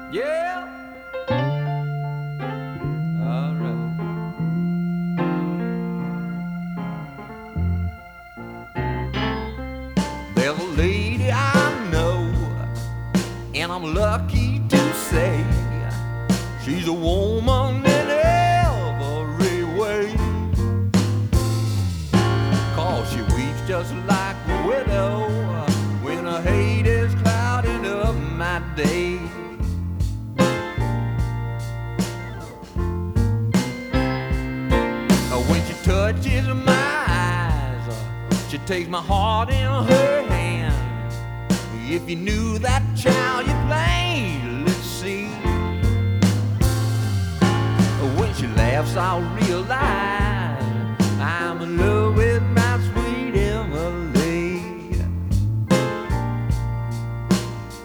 Yeah. All right. There's a lady I know, and I'm lucky to say she's a woman in every way. 'Cause she weeps just like a widow when her hate is clouding up my day. When she touches my eyes, she takes my heart in her hand. If you knew that child you plainly see, when she laughs I'll realize I'm in love